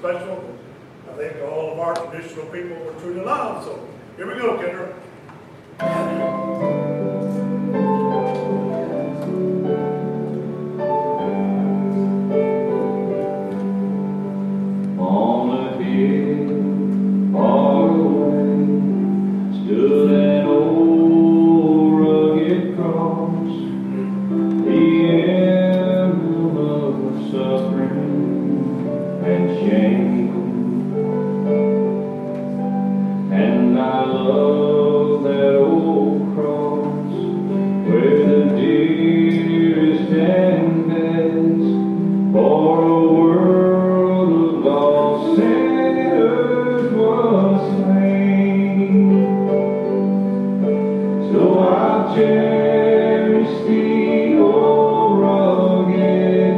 special that I think all of our traditional people were truly love. So here we go, Kendra. On a hill far away stood an old rugged cross, the emblem of suffering and shame. And I love that old cross where the dearest and best for a world of lost sinners was slain. So I cherish the old rugged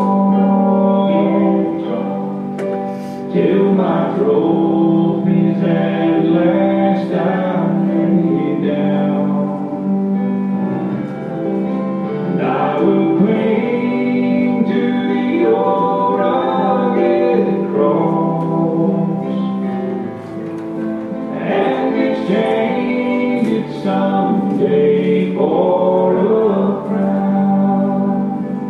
cross till my trophies at last I lay down. And I will cling to the old rugged cross and exchange it someday for a crown.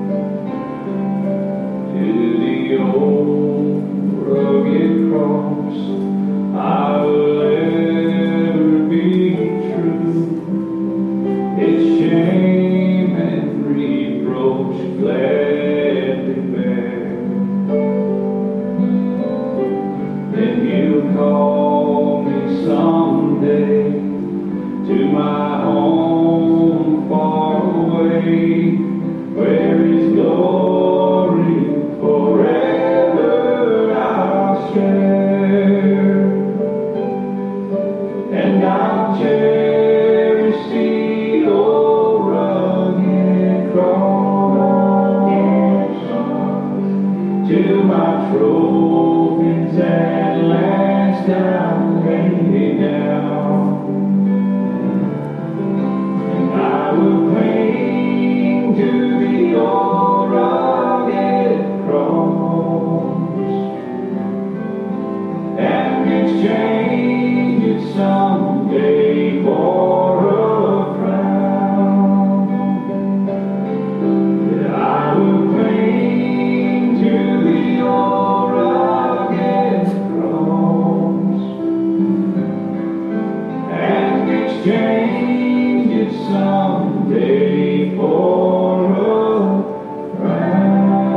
To the old rugged cross I will ever be true. Its shame and reproach gladly bear. Then He'll call me someday to my home far away, where His glory forever I'll share. And I'll cherish the old rugged cross till my trophies at last I lay down. And I will cling to the old rugged cross and exchange it someday for a crown. Yeah, I will cling to the old rugged cross and exchange it someday for a crown.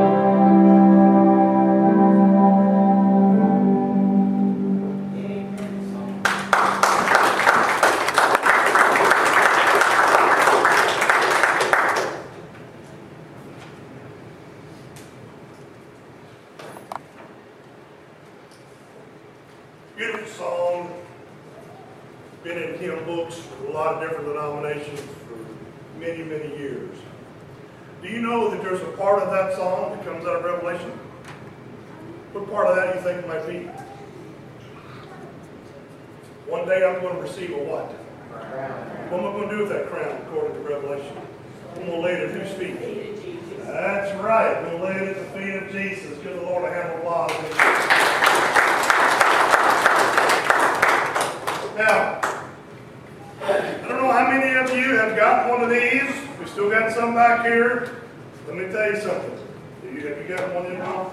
Beautiful song. Been in hymn books with a lot of different denominations for many, many years. Do you know that there's a part of that song that comes out of Revelation? What part of that do you think it might be? One day I'm going to receive a what? What am I going to do with that crown according to Revelation? I'm going to lay it at whose feet? That's right. I'm going to lay it at the feet of Jesus. Give the Lord a hand of applause. Now, I don't know how many of you have got one of these. We still got some back here. Let me tell you something. Have you got one in now?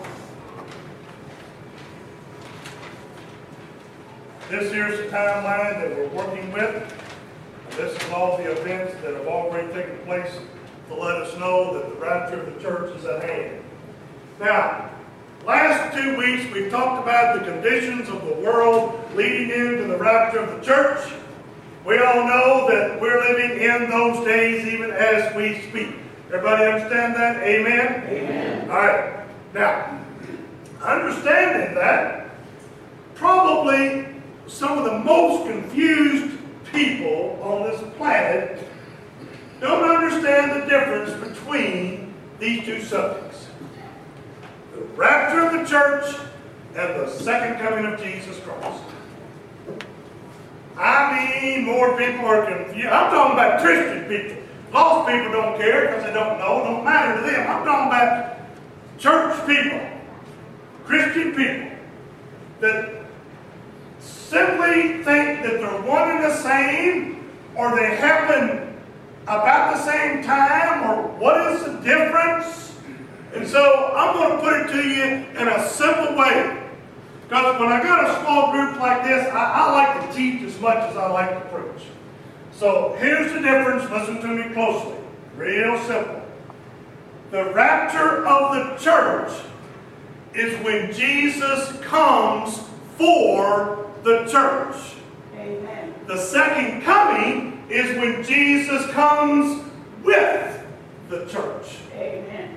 This here's the timeline that we're working with. And this is all the events that have already taken place to let us know that the rapture of the church is at hand. Now, last 2 weeks we've talked about the conditions of the world leading into the rapture of the church. We all know that we're living in those days even as we speak. Everybody understand that? Amen? Amen. All right. Now, understanding that, probably some of the most confused people on this planet don't understand the difference between these two subjects. The rapture of the church and the second coming of Jesus Christ. I mean, more people are confused. I'm talking about Christian people. Lost people don't care because they don't know. It don't matter to them. I'm talking about church people, Christian people. that simply think that they're one and the same, or they happen about the same time, or what is the difference? And so I'm going to put it to you in a simple way. Because when I got a small group like this, I like to teach as much as I like to preach. So here's the difference. Listen to me closely. Real simple. The rapture of the church is when Jesus comes for the church. Amen. The second coming is when Jesus comes with the church. Amen.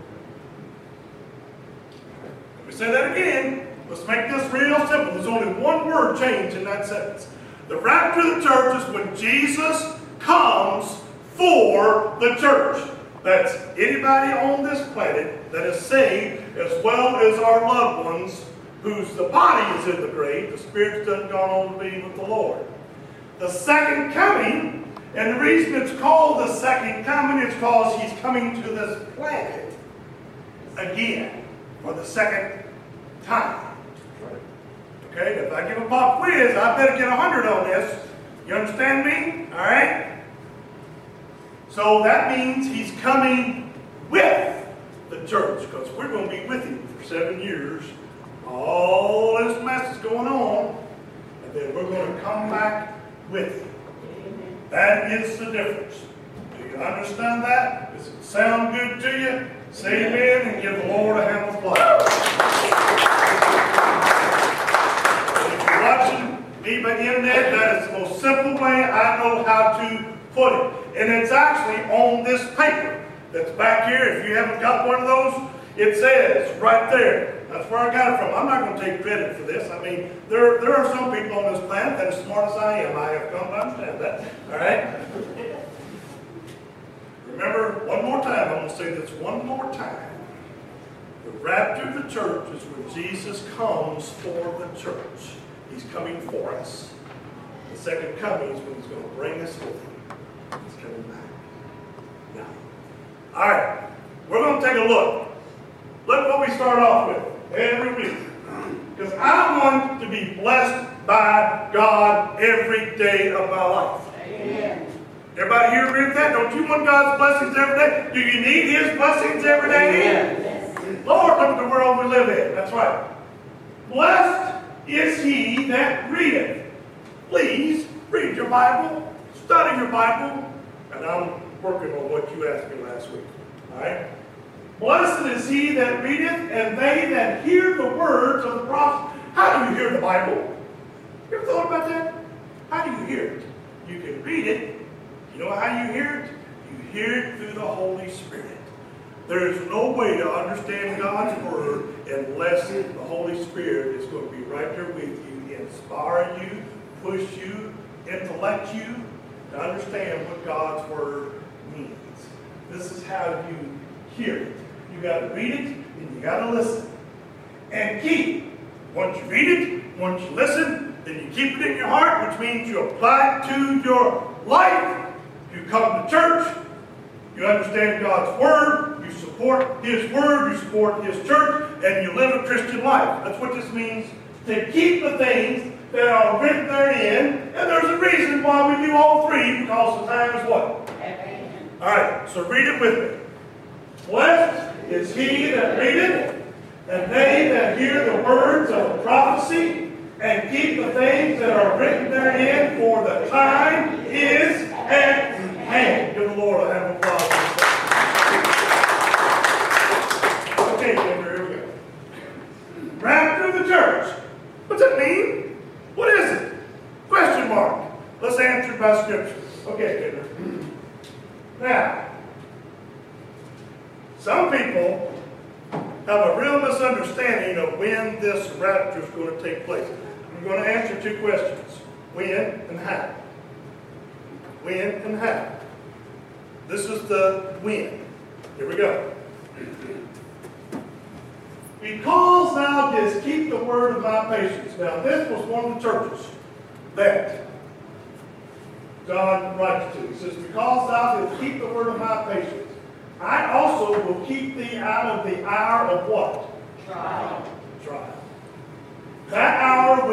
Let me say that again. Let's make this real simple. There's only one word change in that sentence. The rapture of the church is when Jesus comes for the church. That's anybody on this planet that is saved, as well as our loved ones whose the body is in the grave, the spirit's done gone on to be with the Lord. The second coming, and the reason it's called the second coming is because he's coming to this planet again for the second time. Okay, if I give a pop quiz, I better get 100 on this. You understand me? All right? So that means he's coming with the church, because we're going to be with him for 7 years. All this mess is going on, and then we're going to come back with him. That is the difference. Do you understand that? Does it sound good to you? Say amen and give the Lord a hand of applause. If you're watching me by the internet, that is the most simple way I know how to put it. And it's actually on this paper that's back here. If you haven't got one of those, it says right there. That's where I got it from. I'm not going to take credit for this. I mean, there are some people on this planet that are as smart as I am. I have come to understand that. All right? Remember, one more time. I'm going to say this one more time. The rapture of the church is when Jesus comes for the church. He's coming for us. The second coming is when he's going to bring us with him. He's coming back. Now, all right. We're going to take a look. Look what we start off with every week. Because I want to be blessed by God every day of my life. Amen. Everybody here agree with that? Don't you want God's blessings every day? Do you need his blessings every day? Yes. Lord, look at the world we live in. That's right. Blessed is he that readeth. Please read your Bible, study your Bible, and I'm working on what you asked me last week. All right? Blessed is he that readeth, and they that hear the words of the prophet. How do you hear the Bible? You ever thought about that? How do you hear it? You can read it. You know how you hear it? You hear it through the Holy Spirit. There is no way to understand God's Word unless the Holy Spirit is going to be right there with you, inspire you, push you, intellect you to understand what God's Word means. This is how you hear it. You got to read it and you got to listen. And keep. Once you read it, once you listen, then you keep it in your heart, which means you apply it to your life. You come to church, you understand God's Word, you support His Word, you support His church, and you live a Christian life. That's what this means, to keep the things that are written therein. And there's a reason why we do all three, because the time is what? Amen. All right, so read it with me. Blessed is he that readeth, and they that hear the words of the prophecy, and keep the things that are written therein, for the time is at hand. Give the Lord a hand of applause. Okay, Denver, here we go. Rapture of the church. What's it mean? What is it? Question mark. Let's answer it by Scripture. Okay, Denver. Now, some people have a real misunderstanding of when this rapture is going to take place. I'm going to answer two questions. When and how. When and how. This is the when. Here we go. Because thou didst keep the word of my patience. Now, this was one of the churches that God writes to. He says, because thou didst keep the word of my patience, I also will keep thee out of the hour of what? Trial. Trial. That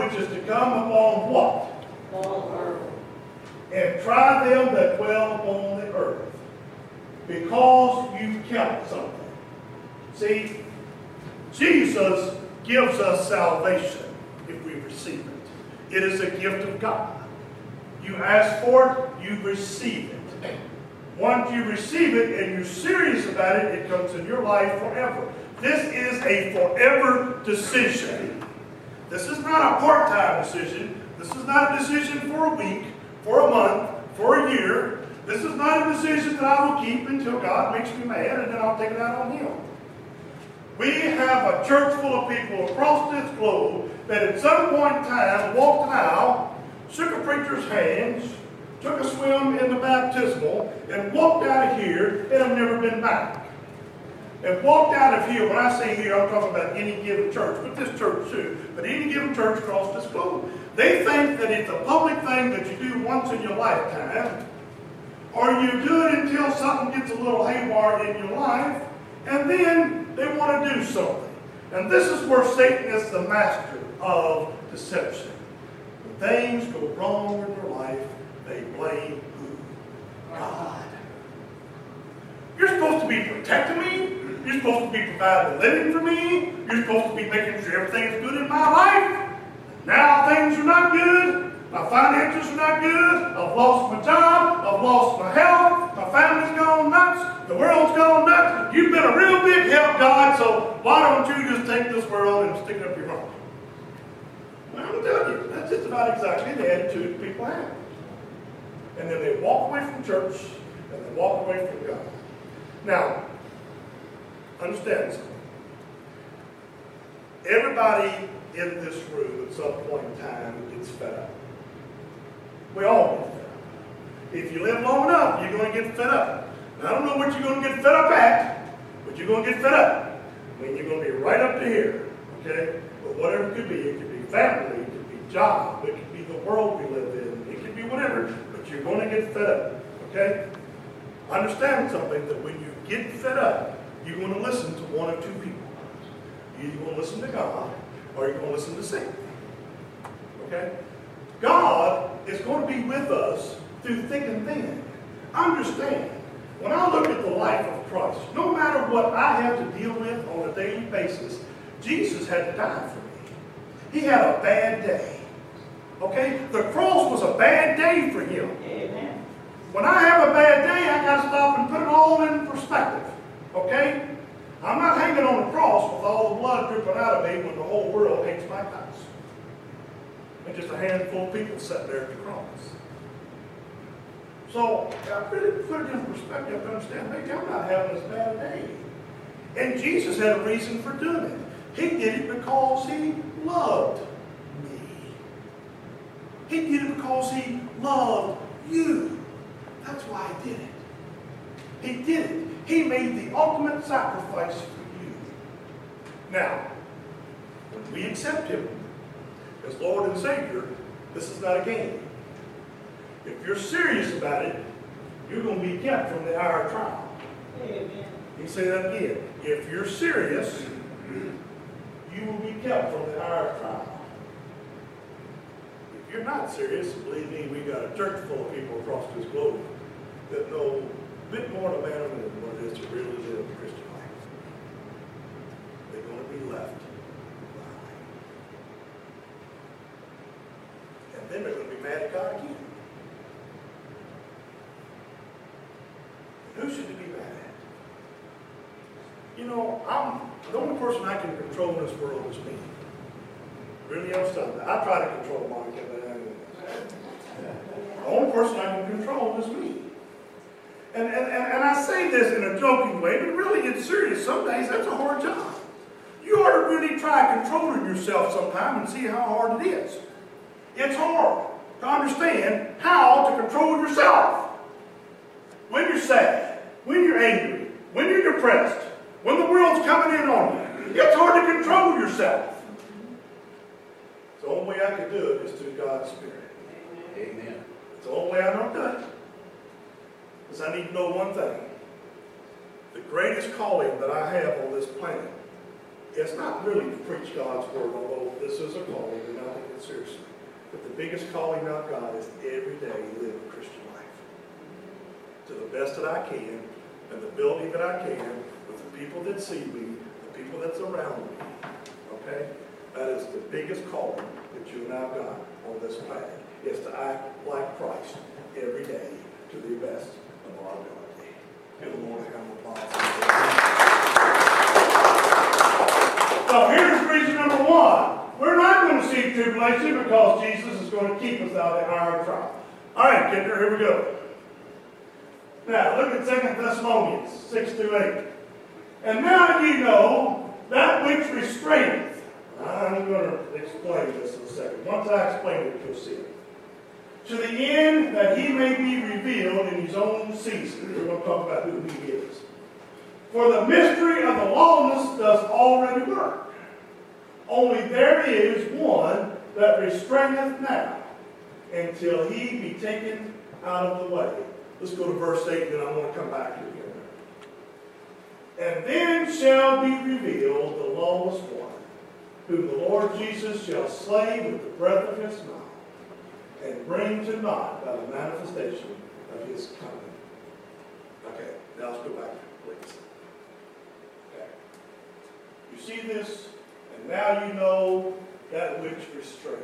which is to come upon what? All earth. And try them that dwell upon the earth, because you kept something. See, Jesus gives us salvation if we receive it. It is a gift of God. You ask for it, you receive it. Once you receive it and you're serious about it, it comes in your life forever. This is a forever decision. This is not a part-time decision. This is not a decision for a week, for a month, for a year. This is not a decision that I will keep until God makes me mad and then I'll take it out on Him. We have a church full of people across this globe that at some point in time walked an aisle, shook a preacher's hands, took a swim in the baptismal, and walked out of here and have never been back. And walked out of here, when I say here, I'm talking about any given church, but this church too, but any given church across this globe. They think that it's a public thing that you do once in your lifetime, or you do it until something gets a little haywire in your life, and then they want to do something. And this is where Satan is the master of deception. When things go wrong in your life, they blame who? God. You're supposed to be protecting me. You're supposed to be providing a living for me. You're supposed to be making sure everything is good in my life. Now things are not good. My finances are not good. I've lost my job. I've lost my health. My family's gone nuts. The world's gone nuts. You've been a real big help, God, so why don't you just take this world and stick it up your butt? Well, I'm telling you, that's just about exactly the attitude people have. And then they walk away from church, and they walk away from God. Now, understand something. Everybody in this room at some point in time gets fed up. We all get fed up. If you live long enough, you're going to get fed up. Now, I don't know what you're going to get fed up at, but you're going to get fed up. I mean, you're going to be right up to here, okay? But whatever it could be family, it could be job, it could be the world we live in, it could be whatever, but you're going to get fed up, okay? Understand something, that when you get fed up, you're going to listen to one of two people. You're either going to listen to God, or you're going to listen to Satan, okay? God is going to be with us through thick and thin. Understand, when I look at the life of Christ, no matter what I have to deal with on a daily basis, Jesus had to die for me. He had a bad day. Okay? The cross was a bad day for him. Amen. When I have a bad day, I got to stop and put it all in perspective. Okay? I'm not hanging on the cross with all the blood dripping out of me when the whole world hates my guts. And just a handful of people sitting there at the cross. So, I really put it in perspective to understand, maybe I'm not having this bad day. And Jesus had a reason for doing it. He did it because He loved me. He did it because He loved you. That's why He did it. He did it. He made the ultimate sacrifice for you. Now, when we accept Him as Lord and Savior, this is not a game. If you're serious about it, you're going to be kept from the hour of trial. Amen. You can say that again. If you're serious, you will be kept from the hour of trial. If you're not serious, believe me, we got a church full of people across this globe that know a bit more about it than what it is to really live the Christian life. They're going to be left behind. And then they're going to be mad at God again. And who should they be mad at? You know, the only person I can control in this world is me. Really understand that. I try to control Monica, but the only person I can control is me. And I say this in a joking way, but really it's serious. Some days that's a hard job. You ought to really try controlling yourself sometime and see how hard it is. It's hard to understand how to control yourself. When you're sad, when you're angry, when you're depressed, when the world's coming in on you, it's hard to control yourself. The only way I can do it is through God's Spirit. Amen. It's the only way I know to do it. Because I need to know one thing. The greatest calling that I have on this planet is not really to preach God's word, although this this is a calling, do not take it seriously. But the biggest calling of God is every day live a Christian life. To the best that I can, and the ability that I can, with the people that see me, the people that's around me. Okay? That is the biggest calling that you and I have got on this planet, is to act like Christ every day to the best of our ability. Give the Lord a hand of applause. So here's reason number one. We're not going to see tribulation because Jesus is going to keep us out of the iron trial. All right, Kinder, here we go. Now, look at 2 Thessalonians 6-8. And now you know that which restraineth. I'm going to explain this in a second. Once I explain it, you'll see it. To the end that he may be revealed in his own season. We're going to talk about who he is. For the mystery of the lawless does already work. Only there is one that restraineth now, until he be taken out of the way. Let's go to verse 8, and then I want to come back to it again. And then shall be revealed the lawless one, whom the Lord Jesus shall slay with the breath of his mouth, and bring to naught by the manifestation of his coming. Okay, now let's go back, please. Okay. You see this? And now you know that which restraineth.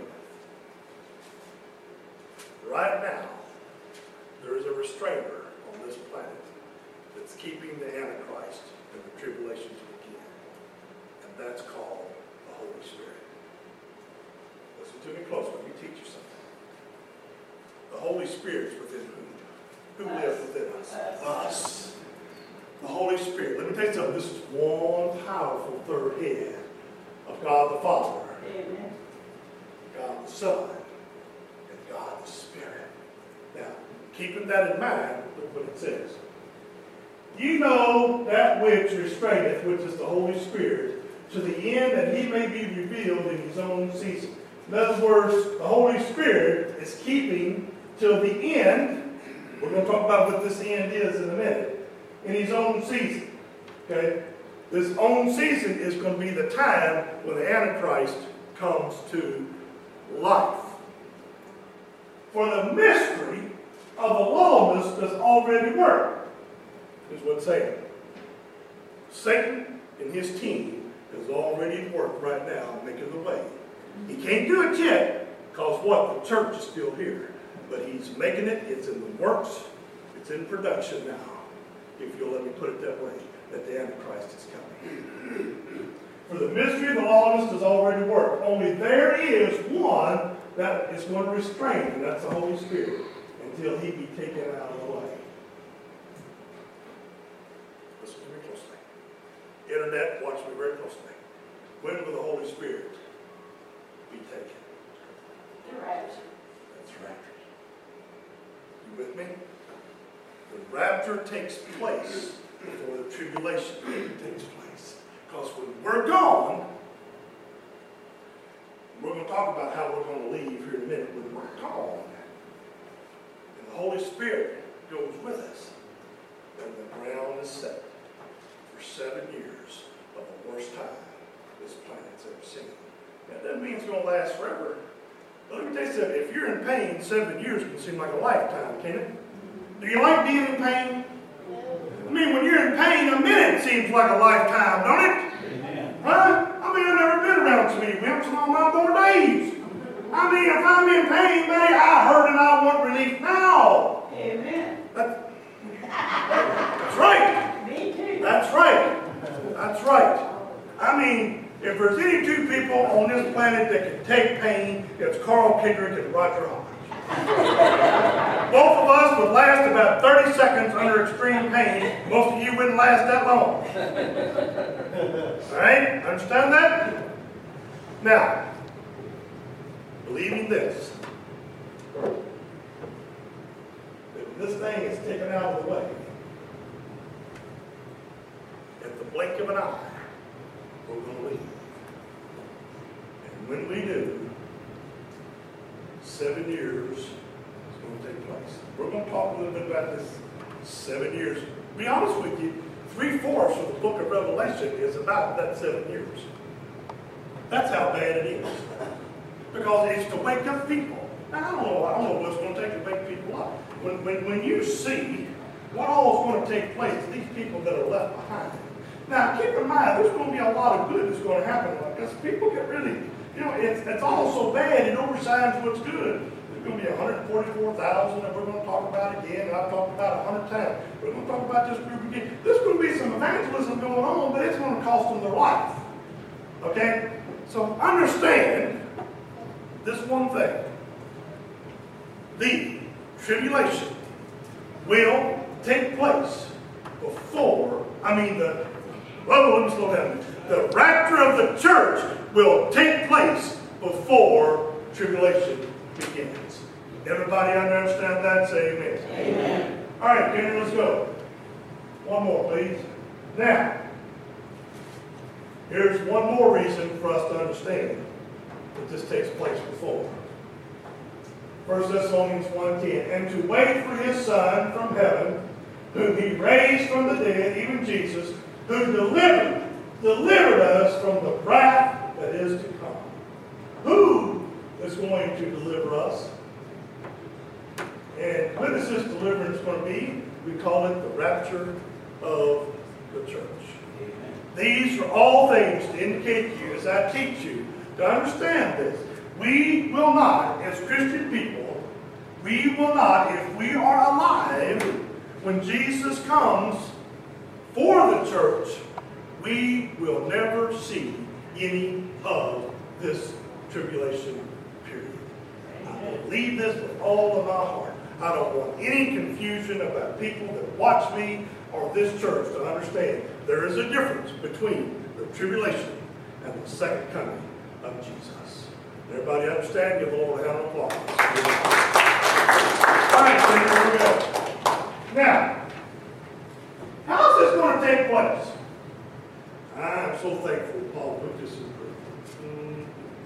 Right now, there is a restrainer on this planet that's keeping the Antichrist and the tribulation to begin. And that's called the Holy Spirit. Listen to me close. Let me teach you something. The Holy Spirit is within whom? Who lives within us? Us. The Holy Spirit. Let me tell you something. This is one powerful third head of God the Father, Amen. God the Son, and God the Spirit. Now, keeping that in mind, look what it says. You know that which restraineth, which is the Holy Spirit, to the end that he may be revealed in his own season. In other words, the Holy Spirit is keeping till the end. We're going to talk about what this end is in a minute. In his own season. Okay? This own season is going to be the time when the Antichrist comes to life. For the mystery of the lawless does already work. Is what it's saying. Satan and his team is already at work right now making the way. He can't do it yet because what? The church is still here. But he's making it. It's in the works. It's in production now. If you'll let me put it that way. That the Antichrist is coming. For the mystery of the lawless does already work. Only there is one that is going to restrain, and that's the Holy Spirit, until he be taken out of the way. Listen to me closely. Internet, watch me very closely. When will the Holy Spirit be taken? The rapture. That's right. You with me? The rapture takes place before the tribulation takes place. Because when we're gone, we're going to talk about how we're going to leave here in a minute. When we're gone, and the Holy Spirit goes with us, and the ground is set for 7 years of the worst time this planet's ever seen. That doesn't mean it's going to last forever. But let me tell you something. If you're in pain, 7 years can seem like a lifetime, can't it? Do you like being in pain? I mean, when you're in pain, a minute seems like a lifetime, don't it? Amen. Huh? I mean, I've never been around so many wimps in all my born days. I mean, if I'm in pain, man, I hurt and I want relief now. Amen. That's right. Me too. That's right. That's right. I mean, if there's any two people on this planet that can take pain, it's Carl Kendrick and Roger Hodge. Both of us would last about 30 seconds under extreme pain. Most of you wouldn't last that long. All right? Understand that? Now, believing this, that when this thing is taken out of the way, at the blink of an eye, we're going to leave. And when we do, 7 years is going to take place. We're going to talk a little bit about this 7 years. To be honest with you, 3/4 of the book of Revelation is about that 7 years. That's how bad it is. because it's to wake up people. Now, I don't know what's going to take to wake people up. When you see what all is going to take place to these people that are left behind. Now, keep in mind, there's going to be a lot of good that's going to happen because people get really, it's all so bad, it overshines what's good. There's going to be 144,000 that we're going to talk about again, and I've talked about 100 times. We're going to talk about this group again. There's going to be some evangelism going on, but it's going to cost them their life. Okay? So understand this one thing. The tribulation will take place before, let me slow down. The rapture of the church will take place before tribulation begins. Everybody understand that? Say amen. Amen. All right, Kenny, let's go. One more, please. Now, here's one more reason for us to understand that this takes place before. 1 Thessalonians 1:10, and to wait for his Son from heaven, whom he raised from the dead, even Jesus, who delivered us from the wrath that is to come. Who is going to deliver us? And what is this deliverance going to be? We call it the rapture of the church. Amen. These are all things to indicate to you, as I teach you, to understand this. We will not, as Christian people, we will not, if we are alive, when Jesus comes for the church, we will never see any of this tribulation period. I believe this with all of my heart. I don't want any confusion about people that watch me or this church to understand there is a difference between the tribulation and the second coming of Jesus. Everybody understand? Give the Lord a hand of applause. All right, so here we go. Now, how is this going to take place? I'm so thankful Paul put this in prayer.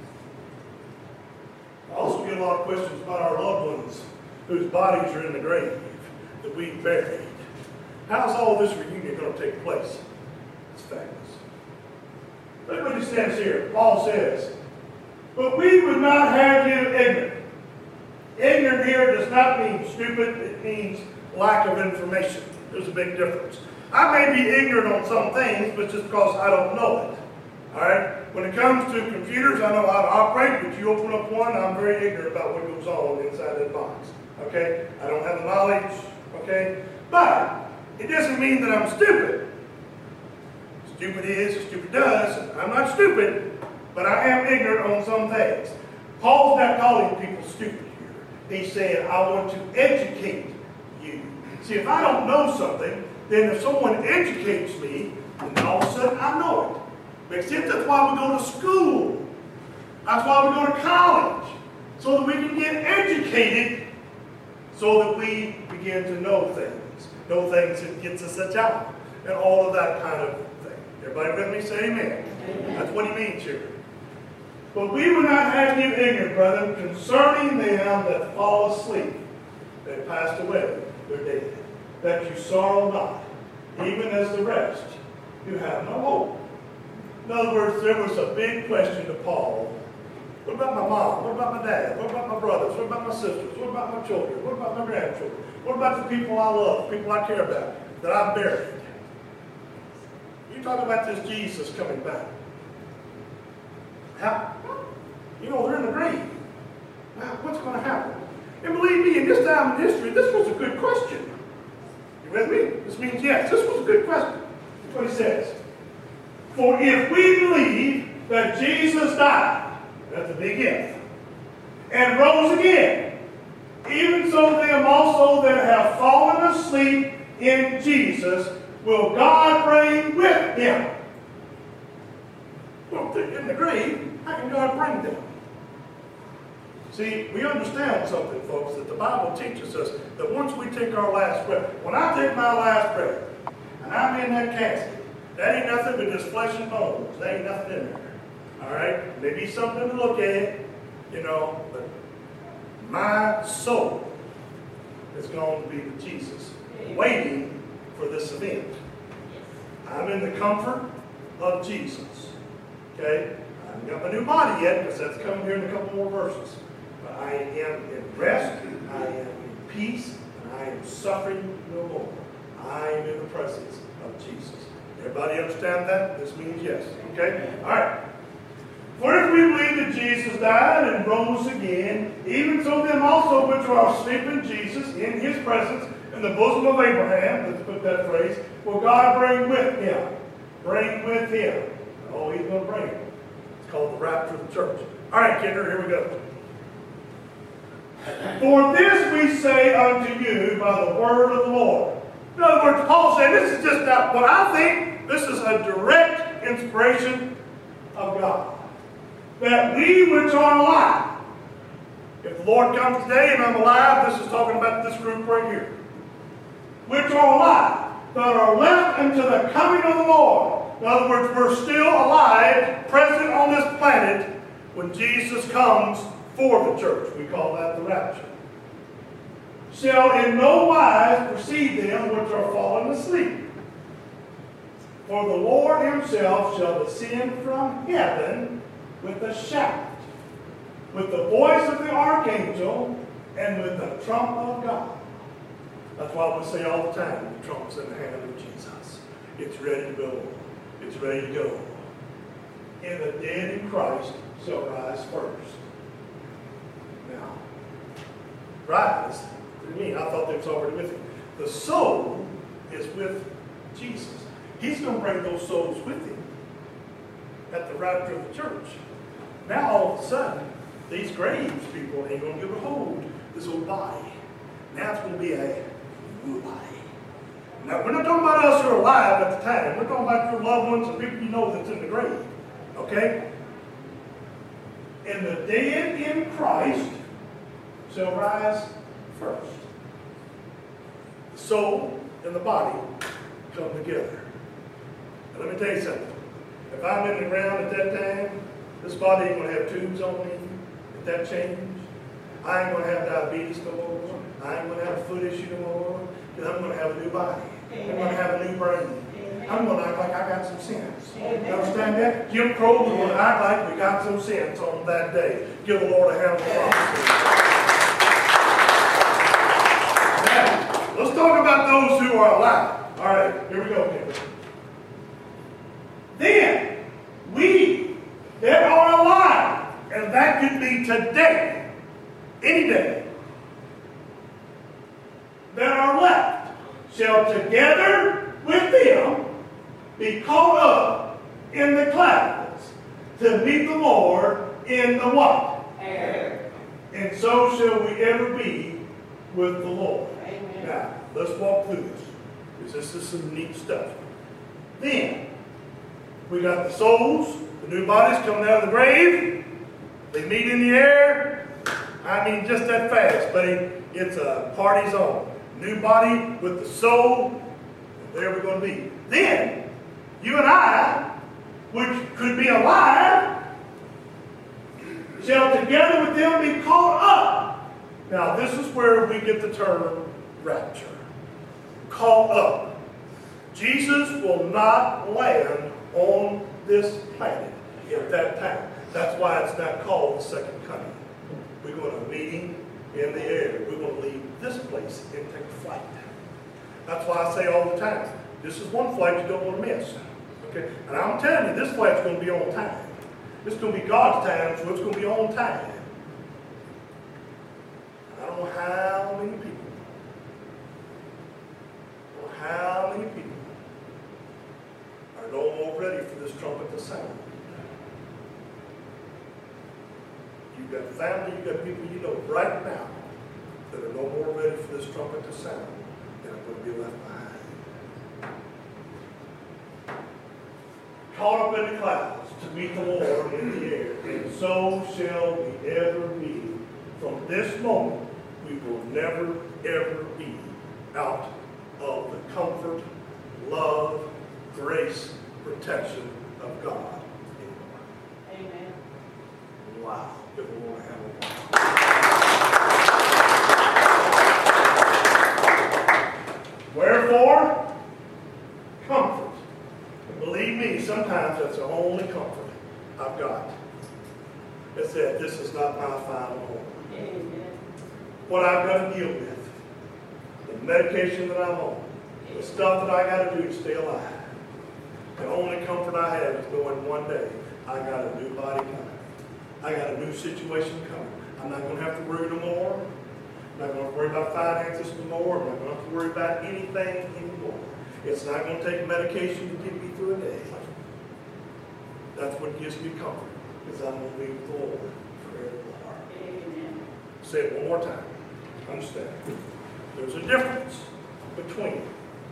I also get a lot of questions about our loved ones whose bodies are in the grave that we buried. How's all this reunion going to take place? It's fabulous. Look what he says here. Paul says, but we would not have you ignorant. Ignorant here does not mean stupid. It means lack of information. There's a big difference. I may be ignorant on some things, but just because I don't know it. All right? When it comes to computers, I know how to operate, but you open up one, I'm very ignorant about what goes on inside that box. Okay? I don't have the knowledge. Okay? But it doesn't mean that I'm stupid. Stupid is, stupid does. I'm not stupid, but I am ignorant on some things. Paul's not calling people stupid here. He's saying, I want to educate you. See, if I don't know something, then if someone educates me, then all of a sudden I know it. Makes sense? That's why we go to school. That's why we go to college. So that we can get educated, so that we begin to know things. Know things that gets us a job, and all of that kind of thing. Everybody with me? Say amen. Amen. That's what he means here. But we will not have you ignorant, brethren, concerning them that fall asleep, that passed away, they're dead, that you sorrow not, even as the rest, you have no hope. In other words, there was a big question to Paul. What about my mom? What about my dad? What about my brothers? What about my sisters? What about my children? What about my grandchildren? What about the people I love, people I care about, that I've buried? You talk about this Jesus coming back. How? They're in the grave. Now, what's going to happen? And believe me, in this time in history, this was a good question. You with me? This means yes, this was a good question. That's what he says. For if we believe that Jesus died, that's a big if, and rose again, even so them also that have fallen asleep in Jesus will God bring with him. Well, if they're in the grave, how can God bring them? See, we understand something, folks, that the Bible teaches us that once we take our last breath, when I take my last breath, and I'm in that casket, that ain't nothing but just flesh and bones. There ain't nothing in there. All right? Maybe something to look at, but my soul is going to be with Jesus, waiting for this event. I'm in the comfort of Jesus. Okay? I haven't got my new body yet because that's coming here in a couple more verses. But I am in rest, I am in peace, and I am suffering no more. I am in the presence of Jesus. Everybody understand that? This means yes. Okay? All right. For if we believe that Jesus died and rose again, even so them also which are asleep in Jesus, in his presence, in the bosom of Abraham, let's put that phrase, will God bring with him. Bring with him. Oh, he's going to bring him. It's called the rapture of the church. All right, Kinder, here we go. For this we say unto you by the word of the Lord. In other words, Paul said, this is just not what I think. This is a direct inspiration of God. That we which are alive, if the Lord comes today and I'm alive, this is talking about this group right here, which are alive, that are left unto the coming of the Lord. In other words, we're still alive, present on this planet, when Jesus comes for the church. We call that the rapture. Shall in no wise precede them which are fallen asleep. For the Lord himself shall descend from heaven with a shout, with the voice of the archangel, and with the trump of God. That's why we say all the time, the trump's in the hand of Jesus. It's ready to go. It's ready to go. And the dead in Christ shall rise first. Now, rise, what do you mean? I thought they was already with him. The soul is with Jesus. He's going to bring those souls with him at the rapture of the church. Now, all of a sudden, these graves people ain't going to be able to hold this old body. Now it's going to be a new body. Now, we're not talking about us who are alive at the time. We're talking about your loved ones and people you know that's in the grave. Okay? And the dead in Christ shall rise first. The soul and the body come together. Now, let me tell you something. If I'm in the ground at that time, this body ain't going to have tubes on me at that change. I ain't going to have diabetes no more. I ain't going to have a foot issue no more. Because I'm going to have a new body. I'm going to have a new brain. I'm going to act like I got some sense. You understand that? Jim Crow was going to act like we got some sense on that day. Give the Lord a hand of applause. Now, let's talk about those who are alive. All right, here we go, Kevin. Then, we that are alive, and that could be today, any day, that are left, shall together with them be caught up in the clouds to meet the Lord in the what? Air. And so shall we ever be with the Lord. Amen. Now, let's walk through this, because this is some neat stuff. Then, we got the souls, the new bodies coming out of the grave. They meet in the air. I mean, just that fast, buddy. It's a party's on. New body with the soul. And there we're going to be. Then, you and I, which could be alive, shall together with them be caught up. Now, this is where we get the term rapture. Caught up. Jesus will not land on this planet at that time. That's why it's not called the second coming. We're going to meet him in the air. We're going to leave this place and take a flight. That's why I say all the time, this is one flight you don't want to miss. Okay? And I'm telling you, this flight's going to be on time. It's going to be God's time, so it's going to be on time. I don't know how many people, are no more ready for this trumpet to sound. You've got family, you've got people you know right now that are no more ready for this trumpet to sound than are going to be left behind. Caught up in the clouds to meet the Lord in the air, and so shall we ever be. From this moment, we will never, ever be out of the comfort, love, grace, protection of God anymore. Amen. Wow. Give the Lord a hand of applause. Wherefore, comfort. And believe me, sometimes that's the only comfort I've got. said, this is not my final home. Amen. What I've got to deal with, the medication that I'm on, the stuff that I got to do to stay alive. The only comfort I have is knowing one day I got a new body coming. I got a new situation coming. I'm not going to have to worry no more. I'm not going to worry about finances no more. I'm not going to have to worry about anything anymore. It's not going to take medication to get me through a day. That's what gives me comfort, because I'm going to be with the Lord forevermore. Amen. Say it one more time. Understand. There's a difference between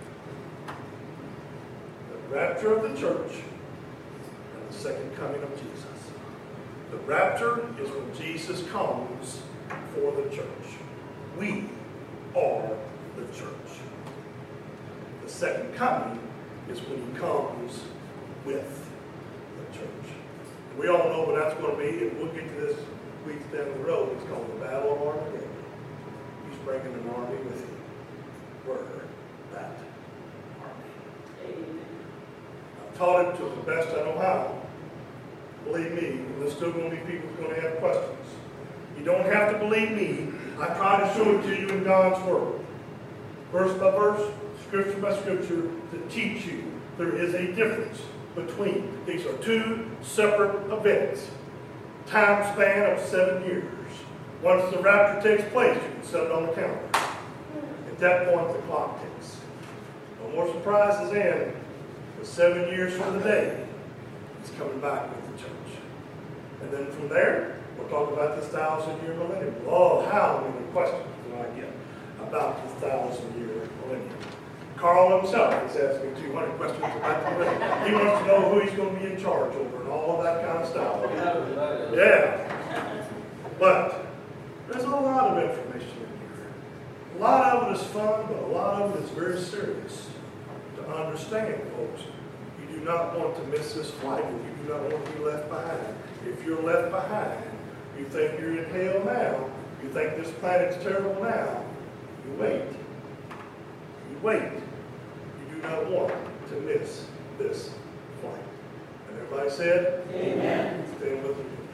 the rapture of the church and the second coming of Jesus. The rapture is when Jesus comes for the church. We are the church. The second coming is when he comes with the church. We all know what that's going to be, and we'll get to this weeks down the road. It's called the Battle of Armageddon. He's bringing an army with him. We're that army. Amen. I've taught it to the best I know how. Believe me, there's still going to be people who's going to have questions. You don't have to believe me. I try to show it to you in God's Word. Verse by verse, scripture by scripture, to teach you there is a difference between. These are two separate events. Time span of 7 years. Once the rapture takes place, you can set it on the calendar. At that point, the clock ticks. No more surprises in. The 7 years from the day, he's coming back with the church. And then from there, we'll talk about this 1,000-year millennium. Oh, how many questions do I get about this 1,000-year millennium? Carl himself has asked me 200 questions about the millennium. He wants to know who he's going to be in charge over and all of that kind of stuff. Yeah. But there's a lot of information in here. A lot of it is fun, but a lot of it is very serious to understand, folks. You do not want to miss this flight if you do not want to be left behind. If you're left behind, you think you're in hell now, you think this planet's terrible now, you wait. You wait. You do not want to miss this flight. And everybody said, Amen. Stand with me.